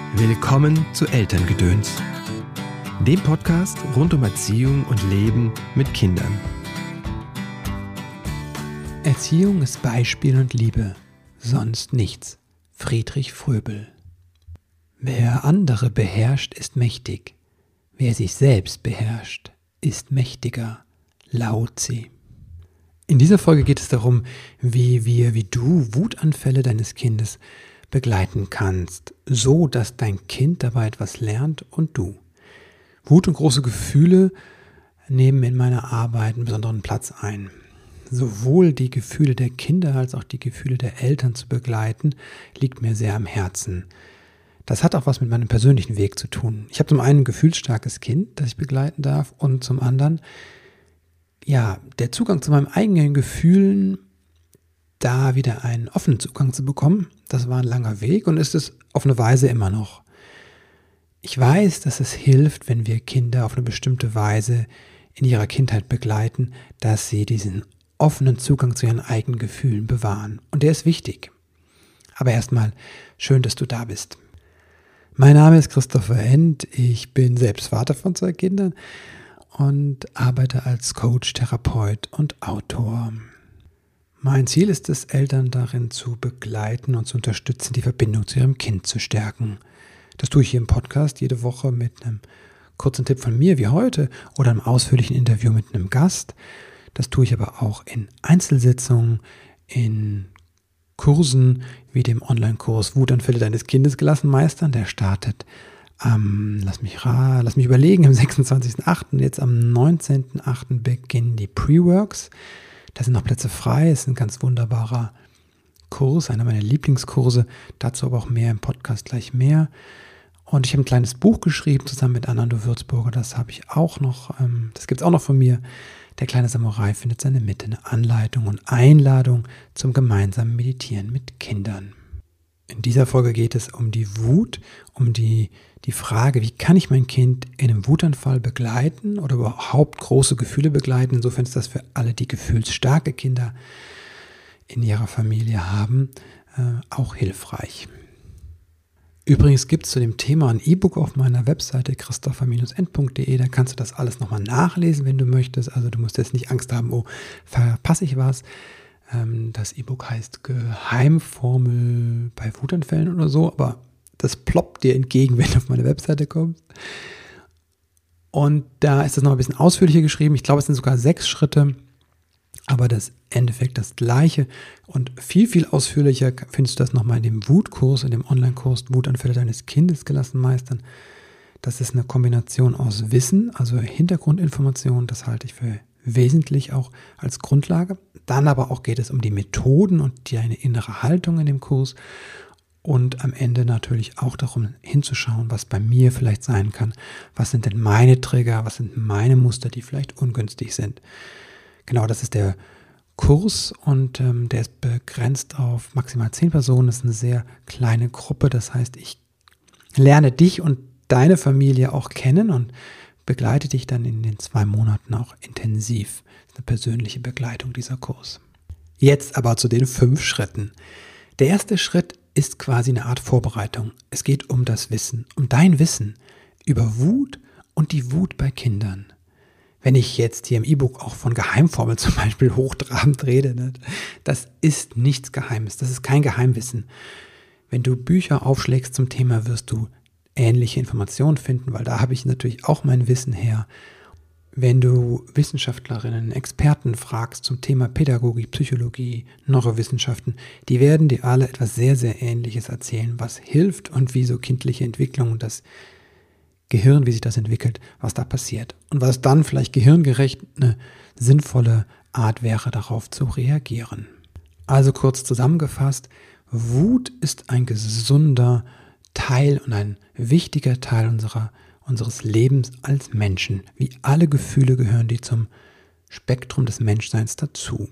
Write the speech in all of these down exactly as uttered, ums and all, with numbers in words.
Willkommen zu Elterngedöns, dem Podcast rund um Erziehung und Leben mit Kindern. Erziehung ist Beispiel und Liebe, sonst nichts. Friedrich Fröbel. Wer andere beherrscht, ist mächtig. Wer sich selbst beherrscht, ist mächtiger. Lao Tse. In dieser Folge geht es darum, wie wir, wie du Wutanfälle deines Kindes begleiten kannst, so dass dein Kind dabei etwas lernt und du. Wut und große Gefühle nehmen in meiner Arbeit einen besonderen Platz ein. Sowohl die Gefühle der Kinder als auch die Gefühle der Eltern zu begleiten, liegt mir sehr am Herzen. Das hat auch was mit meinem persönlichen Weg zu tun. Ich habe zum einen ein gefühlsstarkes Kind, das ich begleiten darf, und zum anderen, ja, der Zugang zu meinen eigenen Gefühlen, da wieder einen offenen Zugang zu bekommen, das war ein langer Weg und ist es auf eine Weise immer noch. Ich weiß, dass es hilft, wenn wir Kinder auf eine bestimmte Weise in ihrer Kindheit begleiten, dass sie diesen offenen Zugang zu ihren eigenen Gefühlen bewahren. Und der ist wichtig. Aber erstmal, schön, dass du da bist. Mein Name ist Christopher End, ich bin selbst Vater von zwei Kindern und arbeite als Coach, Therapeut und Autor. Mein Ziel ist es, Eltern darin zu begleiten und zu unterstützen, die Verbindung zu ihrem Kind zu stärken. Das tue ich hier im Podcast jede Woche mit einem kurzen Tipp von mir wie heute oder einem ausführlichen Interview mit einem Gast. Das tue ich aber auch in Einzelsitzungen, in Kursen wie dem Online-Kurs Wutanfälle deines Kindes gelassen meistern. Der startet am, lass mich, lass mich überlegen, am sechsundzwanzigsten achten Jetzt am neunzehnten achten beginnen die Pre-Works. Da sind noch Plätze frei, es ist ein ganz wunderbarer Kurs, einer meiner Lieblingskurse, dazu aber auch mehr im Podcast, gleich mehr. Und ich habe ein kleines Buch geschrieben, zusammen mit Anando Würzburger, das habe ich auch noch, das gibt es auch noch von mir. Der kleine Samurai findet seine Mitte, eine Anleitung und Einladung zum gemeinsamen Meditieren mit Kindern. In dieser Folge geht es um die Wut, um die, die Frage, wie kann ich mein Kind in einem Wutanfall begleiten oder überhaupt große Gefühle begleiten. Insofern ist das für alle, die gefühlsstarke Kinder in ihrer Familie haben, äh, auch hilfreich. Übrigens gibt es zu dem Thema ein E-Book auf meiner Webseite christopher Bindestrich end punkt de. Da kannst du das alles nochmal nachlesen, wenn du möchtest. Also du musst jetzt nicht Angst haben, oh, verpasse ich was. Das E-Book heißt Geheimformel bei Wutanfällen oder so, aber das ploppt dir entgegen, wenn du auf meine Webseite kommst. Und da ist das noch ein bisschen ausführlicher geschrieben. Ich glaube, es sind sogar sechs Schritte, aber das Endeffekt das gleiche. Und viel, viel ausführlicher findest du das nochmal in dem Wutkurs, in dem Online-Kurs Wutanfälle deines Kindes gelassen meistern. Das ist eine Kombination aus Wissen, also Hintergrundinformationen, das halte ich für wesentlich auch als Grundlage. Dann aber auch geht es um die Methoden und deine innere Haltung in dem Kurs und am Ende natürlich auch darum hinzuschauen, was bei mir vielleicht sein kann. Was sind denn meine Trigger, was sind meine Muster, die vielleicht ungünstig sind. Genau, das ist der Kurs und ähm, der ist begrenzt auf maximal zehn Personen. Das ist eine sehr kleine Gruppe, das heißt, ich lerne dich und deine Familie auch kennen und begleite dich dann in den zwei Monaten auch intensiv. Das ist eine persönliche Begleitung, dieser Kurs. Jetzt aber zu den fünf Schritten. Der erste Schritt ist quasi eine Art Vorbereitung. Es geht um das Wissen, um dein Wissen über Wut und die Wut bei Kindern. Wenn ich jetzt hier im E-Book auch von Geheimformel zum Beispiel hochtrabend rede, ne, das ist nichts Geheimes, das ist kein Geheimwissen. Wenn du Bücher aufschlägst zum Thema, wirst du ähnliche Informationen finden, weil da habe ich natürlich auch mein Wissen her. Wenn du Wissenschaftlerinnen, Experten fragst zum Thema Pädagogik, Psychologie, Neurowissenschaften, die werden dir alle etwas sehr, sehr Ähnliches erzählen, was hilft und wie so kindliche Entwicklung und das Gehirn, wie sich das entwickelt, was da passiert. Und was dann vielleicht gehirngerecht eine sinnvolle Art wäre, darauf zu reagieren. Also kurz zusammengefasst, Wut ist ein gesunder Teil und ein wichtiger Teil unserer, unseres Lebens als Menschen. Wie alle Gefühle gehören die zum Spektrum des Menschseins dazu.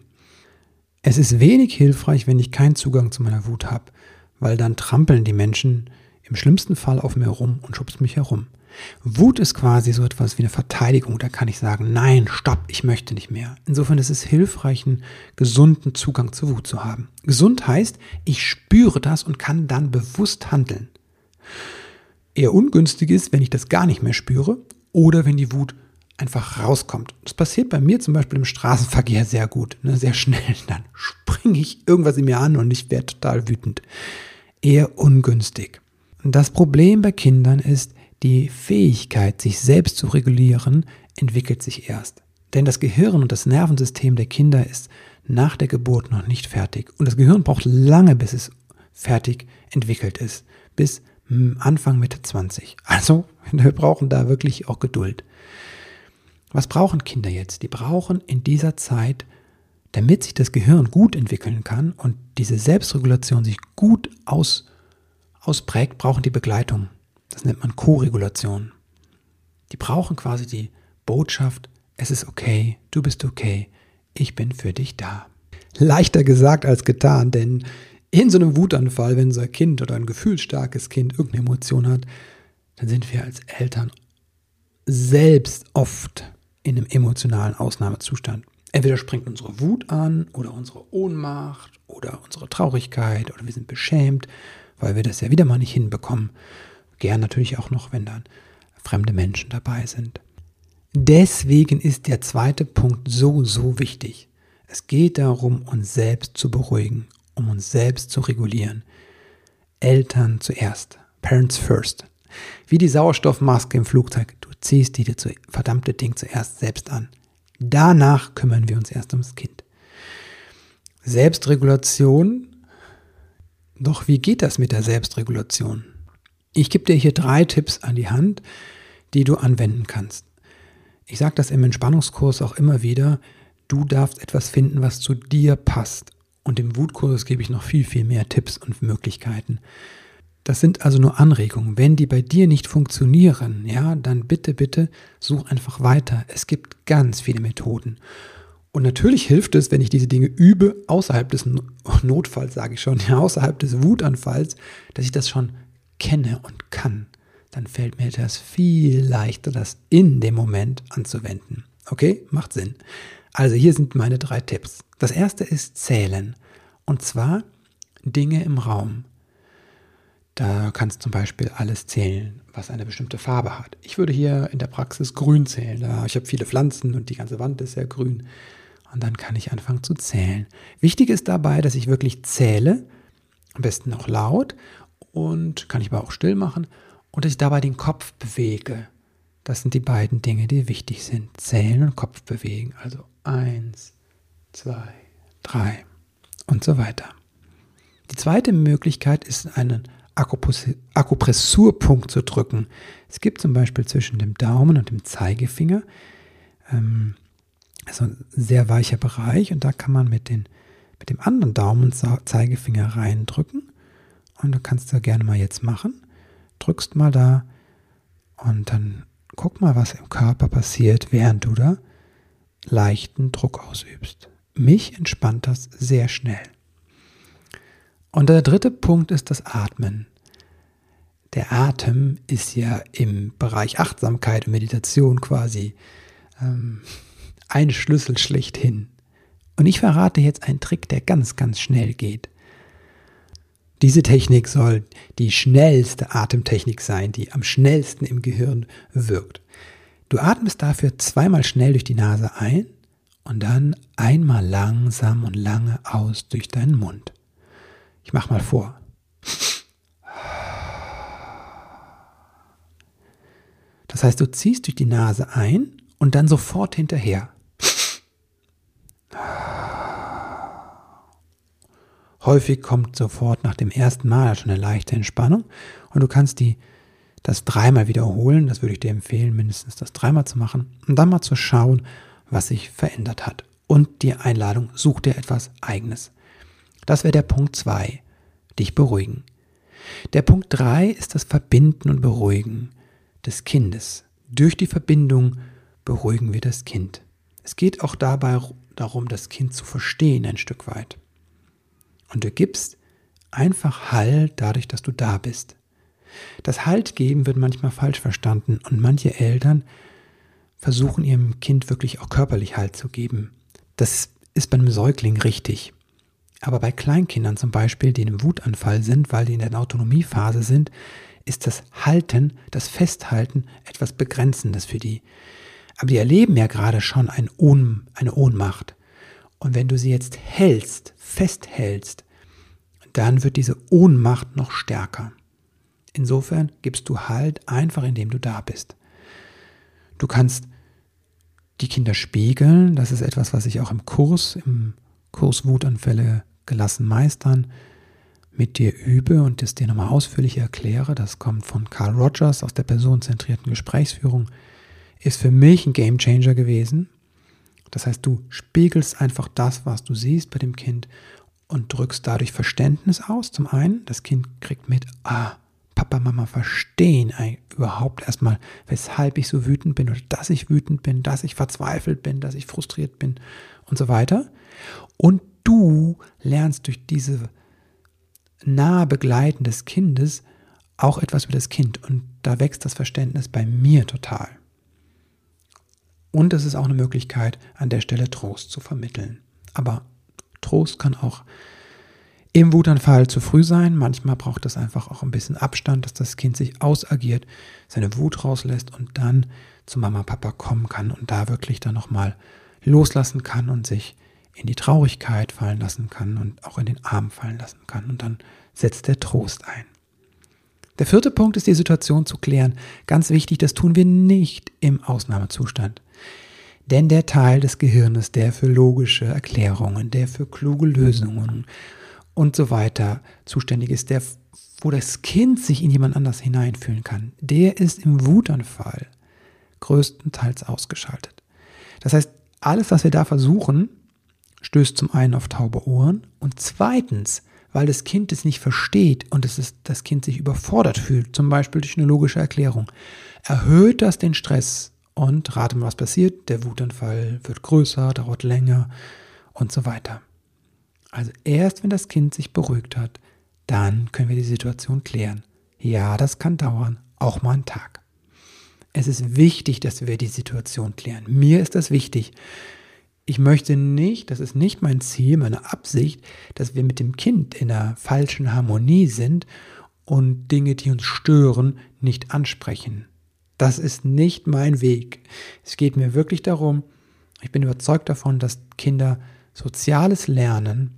Es ist wenig hilfreich, wenn ich keinen Zugang zu meiner Wut habe, weil dann trampeln die Menschen im schlimmsten Fall auf mir rum und schubsen mich herum. Wut ist quasi so etwas wie eine Verteidigung. Da kann ich sagen, nein, stopp, ich möchte nicht mehr. Insofern ist es hilfreich, einen gesunden Zugang zur Wut zu haben. Gesund heißt, ich spüre das und kann dann bewusst handeln. eher ungünstig ist, wenn ich das gar nicht mehr spüre oder wenn die Wut einfach rauskommt. Das passiert bei mir zum Beispiel im Straßenverkehr sehr gut, ne, sehr schnell. Dann springe ich irgendwas in mir an und ich werde total wütend. Eher ungünstig. Und das Problem bei Kindern ist, die Fähigkeit, sich selbst zu regulieren, entwickelt sich erst. Denn das Gehirn und das Nervensystem der Kinder ist nach der Geburt noch nicht fertig. Und das Gehirn braucht lange, bis es fertig entwickelt ist. Bis Anfang, Mitte zwanzig. Also, wir brauchen da wirklich auch Geduld. Was brauchen Kinder jetzt? Die brauchen in dieser Zeit, damit sich das Gehirn gut entwickeln kann und diese Selbstregulation sich gut aus, ausprägt, brauchen die Begleitung. Das nennt man Koregulation. Die brauchen quasi die Botschaft, es ist okay, du bist okay, ich bin für dich da. Leichter gesagt als getan, denn in so einem Wutanfall, wenn so ein Kind oder ein gefühlsstarkes Kind irgendeine Emotion hat, dann sind wir als Eltern selbst oft in einem emotionalen Ausnahmezustand. Entweder springt unsere Wut an oder unsere Ohnmacht oder unsere Traurigkeit oder wir sind beschämt, weil wir das ja wieder mal nicht hinbekommen. Gern natürlich auch noch, wenn dann fremde Menschen dabei sind. Deswegen ist der zweite Punkt so, so wichtig. Es geht darum, uns selbst zu beruhigen, um uns selbst zu regulieren. Eltern zuerst. Parents first. Wie die Sauerstoffmaske im Flugzeug. Du ziehst dir das verdammte Ding zuerst selbst an. Danach kümmern wir uns erst ums Kind. Selbstregulation. Doch wie geht das mit der Selbstregulation? Ich gebe dir hier drei Tipps an die Hand, die du anwenden kannst. Ich sage das im Entspannungskurs auch immer wieder. Du darfst etwas finden, was zu dir passt. Und im Wutkurs gebe ich noch viel, viel mehr Tipps und Möglichkeiten. Das sind also nur Anregungen. Wenn die bei dir nicht funktionieren, ja, dann bitte, bitte such einfach weiter. Es gibt ganz viele Methoden. Und natürlich hilft es, wenn ich diese Dinge übe, außerhalb des Notfalls, sage ich schon, ja, außerhalb des Wutanfalls, dass ich das schon kenne und kann. Dann fällt mir das viel leichter, das in dem Moment anzuwenden. Okay, macht Sinn. Also hier sind meine drei Tipps. Das erste ist Zählen. Und zwar Dinge im Raum. Da kannst du zum Beispiel alles zählen, was eine bestimmte Farbe hat. Ich würde hier in der Praxis grün zählen. Ich habe viele Pflanzen und die ganze Wand ist sehr grün. Und dann kann ich anfangen zu zählen. Wichtig ist dabei, dass ich wirklich zähle, am besten auch laut und kann ich aber auch still machen und dass ich dabei den Kopf bewege. Das sind die beiden Dinge, die wichtig sind. Zählen und Kopf bewegen. Also eins, zwei, drei und so weiter. Die zweite Möglichkeit ist, einen Akupressurpunkt zu drücken. Es gibt zum Beispiel zwischen dem Daumen und dem Zeigefinger ähm, also ein sehr weicher Bereich und da kann man mit, den, mit dem anderen Daumen und Zeigefinger reindrücken und du kannst da gerne mal jetzt machen. Drückst mal da und dann guck mal, was im Körper passiert, während du da leichten Druck ausübst. Mich entspannt das sehr schnell. Und der dritte Punkt ist das Atmen. Der Atem ist ja im Bereich Achtsamkeit und Meditation quasi ähm, ein Schlüssel schlechthin. Und ich verrate jetzt einen Trick, der ganz, ganz schnell geht. Diese Technik soll die schnellste Atemtechnik sein, die am schnellsten im Gehirn wirkt. Du atmest dafür zweimal schnell durch die Nase ein und dann einmal langsam und lange aus durch deinen Mund. Ich mache mal vor. Das heißt, du ziehst durch die Nase ein und dann sofort hinterher. Häufig kommt sofort nach dem ersten Mal schon eine leichte Entspannung und du kannst die, das dreimal wiederholen. Das würde ich dir empfehlen, mindestens das dreimal zu machen und dann mal zu schauen, was sich verändert hat. Und die Einladung, such dir etwas Eigenes. Das wäre der Punkt zwei, dich beruhigen. Der Punkt drei ist das Verbinden und Beruhigen des Kindes. Durch die Verbindung beruhigen wir das Kind. Es geht auch dabei darum, das Kind zu verstehen ein Stück weit. Und du gibst einfach Halt dadurch, dass du da bist. Das Halt geben wird manchmal falsch verstanden und manche Eltern versuchen ihrem Kind wirklich auch körperlich Halt zu geben. Das ist bei einem Säugling richtig. Aber bei Kleinkindern zum Beispiel, die in einem Wutanfall sind, weil die in der Autonomiephase sind, ist das Halten, das Festhalten etwas Begrenzendes für die. Aber die erleben ja gerade schon ein Ohn, eine Ohnmacht. Und wenn du sie jetzt hältst, festhältst, dann wird diese Ohnmacht noch stärker. Insofern gibst du Halt einfach, indem du da bist. Du kannst die Kinder spiegeln. Das ist etwas, was ich auch im Kurs, im Kurs Wutanfälle gelassen meistern, mit dir übe und das dir nochmal ausführlich erkläre. Das kommt von Carl Rogers aus der personenzentrierten Gesprächsführung. Ist für mich ein Gamechanger gewesen. Das heißt, du spiegelst einfach das, was du siehst bei dem Kind und drückst dadurch Verständnis aus. Zum einen, das Kind kriegt mit, ah, Papa, Mama verstehen überhaupt erstmal, weshalb ich so wütend bin oder dass ich wütend bin, dass ich verzweifelt bin, dass ich frustriert bin und so weiter. Und du lernst durch diese nahe Begleiten des Kindes auch etwas über das Kind und da wächst das Verständnis bei mir total. Und es ist auch eine Möglichkeit, an der Stelle Trost zu vermitteln. Aber Trost kann auch im Wutanfall zu früh sein. Manchmal braucht es einfach auch ein bisschen Abstand, dass das Kind sich ausagiert, seine Wut rauslässt und dann zu Mama, Papa kommen kann und da wirklich dann nochmal loslassen kann und sich in die Traurigkeit fallen lassen kann und auch in den Arm fallen lassen kann. Und dann setzt der Trost ein. Der vierte Punkt ist, die Situation zu klären. Ganz wichtig, das tun wir nicht im Ausnahmezustand. Denn der Teil des Gehirnes, der für logische Erklärungen, der für kluge Lösungen und so weiter zuständig ist, der, wo das Kind sich in jemand anders hineinfühlen kann, der ist im Wutanfall größtenteils ausgeschaltet. Das heißt, alles, was wir da versuchen, stößt zum einen auf taube Ohren und zweitens, weil das Kind es nicht versteht und es ist, das Kind sich überfordert fühlt, zum Beispiel durch eine logische Erklärung, erhöht das den Stress und rate mal, was passiert, der Wutanfall wird größer, dauert länger und so weiter. Also erst wenn das Kind sich beruhigt hat, dann können wir die Situation klären. Ja, das kann dauern, auch mal einen Tag. Es ist wichtig, dass wir die Situation klären. Mir ist das wichtig. Ich möchte nicht, das ist nicht mein Ziel, meine Absicht, dass wir mit dem Kind in einer falschen Harmonie sind und Dinge, die uns stören, nicht ansprechen. Das ist nicht mein Weg. Es geht mir wirklich darum, ich bin überzeugt davon, dass Kinder soziales Lernen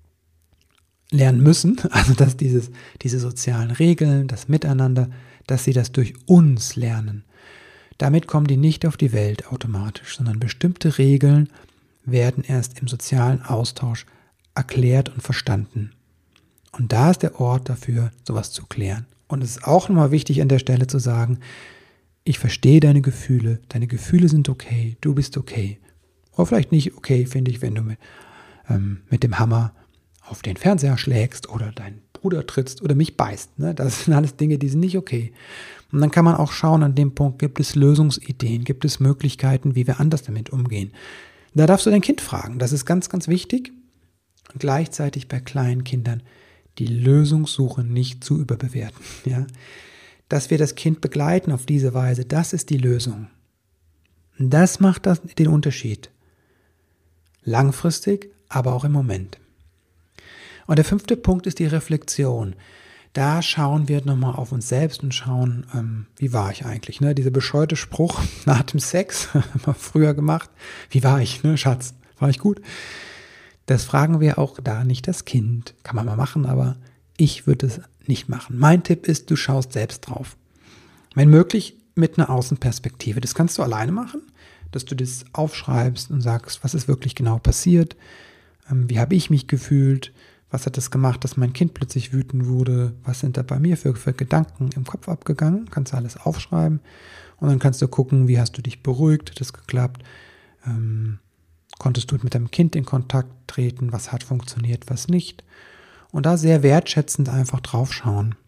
lernen müssen, also dass dieses, diese sozialen Regeln, das Miteinander, dass sie das durch uns lernen. Damit kommen die nicht auf die Welt automatisch, sondern bestimmte Regeln werden erst im sozialen Austausch erklärt und verstanden. Und da ist der Ort dafür, sowas zu klären. Und es ist auch nochmal wichtig an der Stelle zu sagen, ich verstehe deine Gefühle, deine Gefühle sind okay, du bist okay. Oder vielleicht nicht okay, finde ich, wenn du mit, ähm, mit dem Hammer auf den Fernseher schlägst oder deinen Bruder trittst oder mich beißt. Ne? Das sind alles Dinge, die sind nicht okay. Und dann kann man auch schauen, an dem Punkt, gibt es Lösungsideen, gibt es Möglichkeiten, wie wir anders damit umgehen. Da darfst du dein Kind fragen, das ist ganz, ganz wichtig. Und gleichzeitig bei kleinen Kindern die Lösungssuche nicht zu überbewerten. Ja? Dass wir das Kind begleiten auf diese Weise, das ist die Lösung. Und das macht das, den Unterschied. Langfristig, aber auch im Moment. Und der fünfte Punkt ist die Reflexion. Da schauen wir nochmal auf uns selbst und schauen, ähm, wie war ich eigentlich? Ne? Dieser bescheuerte Spruch nach dem Sex, haben wir früher gemacht. Wie war ich, ne, Schatz? War ich gut? Das fragen wir auch da nicht das Kind. Kann man mal machen, aber ich würde es nicht machen. Mein Tipp ist, du schaust selbst drauf. Wenn möglich, mit einer Außenperspektive. Das kannst du alleine machen, dass du das aufschreibst und sagst, was ist wirklich genau passiert? Ähm, wie habe ich mich gefühlt? Was hat das gemacht, dass mein Kind plötzlich wütend wurde? Was sind da bei mir für, für Gedanken im Kopf abgegangen? Kannst du alles aufschreiben. Und dann kannst du gucken, wie hast du dich beruhigt? Hat das geklappt? Ähm, konntest du mit deinem Kind in Kontakt treten? Was hat funktioniert, was nicht? Und da sehr wertschätzend einfach draufschauen.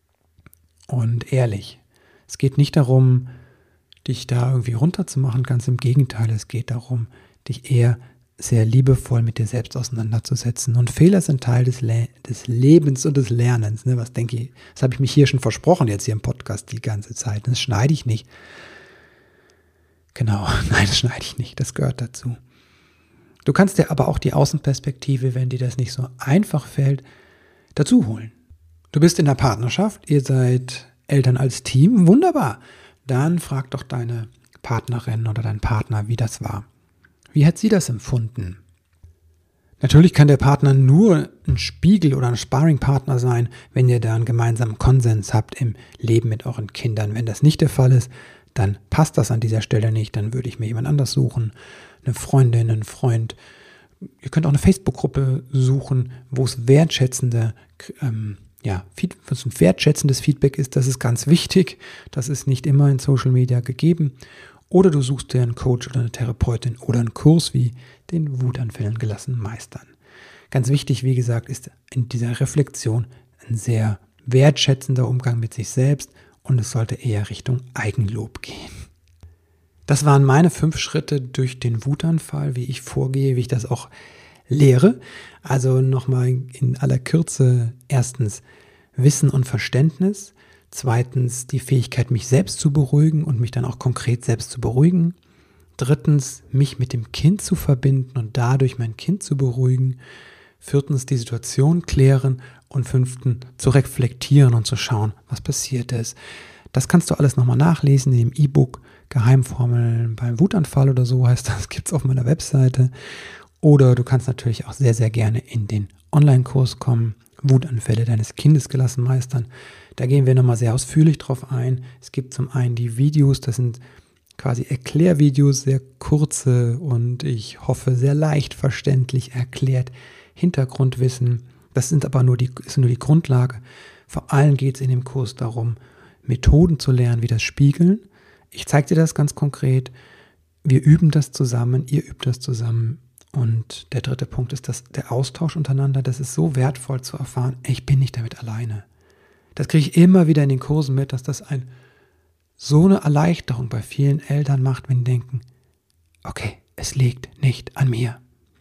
Und ehrlich. Es geht nicht darum, dich da irgendwie runterzumachen. Ganz im Gegenteil, es geht darum, dich eher sehr liebevoll mit dir selbst auseinanderzusetzen. Und Fehler sind Teil des, Le- des Lebens und des Lernens. Ne? Was denke ich, das habe ich mich hier schon versprochen, jetzt hier im Podcast die ganze Zeit. Das schneide ich nicht. Genau, nein, das schneide ich nicht, das gehört dazu. Du kannst dir aber auch die Außenperspektive, wenn dir das nicht so einfach fällt, dazu holen. Du bist in der Partnerschaft, ihr seid Eltern als Team, wunderbar. Dann frag doch deine Partnerin oder deinen Partner, wie das war. Wie hat sie das empfunden? Natürlich kann der Partner nur ein Spiegel oder ein Sparringpartner sein, wenn ihr da einen gemeinsamen Konsens habt im Leben mit euren Kindern. Wenn das nicht der Fall ist, dann passt das an dieser Stelle nicht. Dann würde ich mir jemand anders suchen, eine Freundin, einen Freund. Ihr könnt auch eine Facebook-Gruppe suchen, wo es wertschätzende, ähm, ja, was ein wertschätzendes Feedback ist. Das ist ganz wichtig. Das ist nicht immer in Social Media gegeben. Oder du suchst dir einen Coach oder eine Therapeutin oder einen Kurs wie den Wutanfällen gelassen meistern. Ganz wichtig, wie gesagt, ist in dieser Reflexion ein sehr wertschätzender Umgang mit sich selbst und es sollte eher Richtung Eigenlob gehen. Das waren meine fünf Schritte durch den Wutanfall, wie ich vorgehe, wie ich das auch lehre. Also nochmal in aller Kürze: Erstens Wissen und Verständnis. Zweitens die Fähigkeit, mich selbst zu beruhigen und mich dann auch konkret selbst zu beruhigen. Drittens, mich mit dem Kind zu verbinden und dadurch mein Kind zu beruhigen. Viertens, die Situation klären. Und fünftens, zu reflektieren und zu schauen, was passiert ist. Das kannst du alles nochmal nachlesen in dem E-Book Geheimformeln beim Wutanfall oder so heißt das, gibt es auf meiner Webseite. Oder du kannst natürlich auch sehr, sehr gerne in den Online-Kurs kommen, Wutanfälle deines Kindes gelassen meistern. Da gehen wir nochmal sehr ausführlich drauf ein. Es gibt zum einen die Videos, das sind quasi Erklärvideos, sehr kurze und ich hoffe sehr leicht verständlich erklärt, Hintergrundwissen. Das sind aber nur die, ist nur die Grundlage. Vor allem geht es in dem Kurs darum, Methoden zu lernen, wie das Spiegeln. Ich zeige dir das ganz konkret. Wir üben das zusammen, ihr übt das zusammen. Und der dritte Punkt ist das, der Austausch untereinander. Das ist so wertvoll zu erfahren, ich bin nicht damit alleine. Das kriege ich immer wieder in den Kursen mit, dass das ein, so eine Erleichterung bei vielen Eltern macht, wenn die denken, okay, es liegt nicht an mir.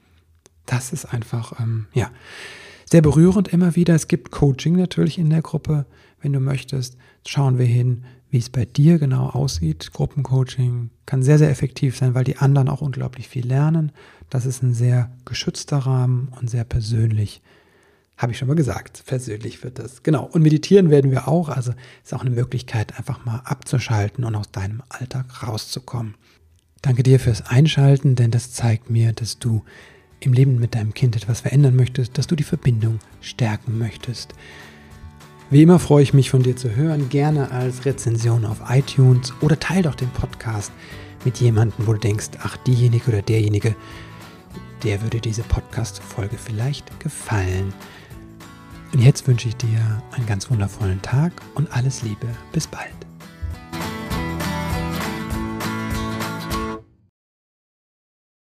Das ist einfach, ähm, ja, sehr berührend immer wieder. Es gibt Coaching natürlich in der Gruppe, wenn du möchtest. Schauen wir hin, wie es bei dir genau aussieht. Gruppencoaching kann sehr, sehr effektiv sein, weil die anderen auch unglaublich viel lernen. Das ist ein sehr geschützter Rahmen und sehr persönlich. Habe ich schon mal gesagt, persönlich wird das. Genau, und meditieren werden wir auch. Also ist auch eine Möglichkeit, einfach mal abzuschalten und aus deinem Alltag rauszukommen. Danke dir fürs Einschalten, denn das zeigt mir, dass du im Leben mit deinem Kind etwas verändern möchtest, dass du die Verbindung stärken möchtest. Wie immer freue ich mich, von dir zu hören, gerne als Rezension auf iTunes oder teile doch den Podcast mit jemandem, wo du denkst, ach, diejenige oder derjenige, der würde diese Podcast-Folge vielleicht gefallen. Und jetzt wünsche ich dir einen ganz wundervollen Tag und alles Liebe. Bis bald.